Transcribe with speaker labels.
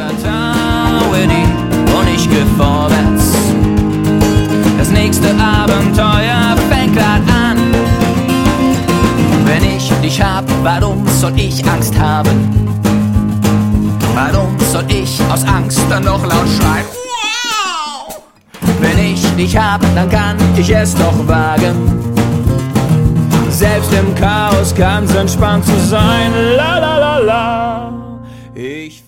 Speaker 1: vertraue dir und ich geh vorwärts. Das nächste Abenteuer fängt grad an. Wenn ich dich hab, warum soll ich Angst haben? Warum soll ich aus Angst dann noch laut schreien? Wow! Wenn ich dich hab, dann kann ich es doch wagen. Selbst im Chaos kann's entspannt zu sein. La la la la. Ich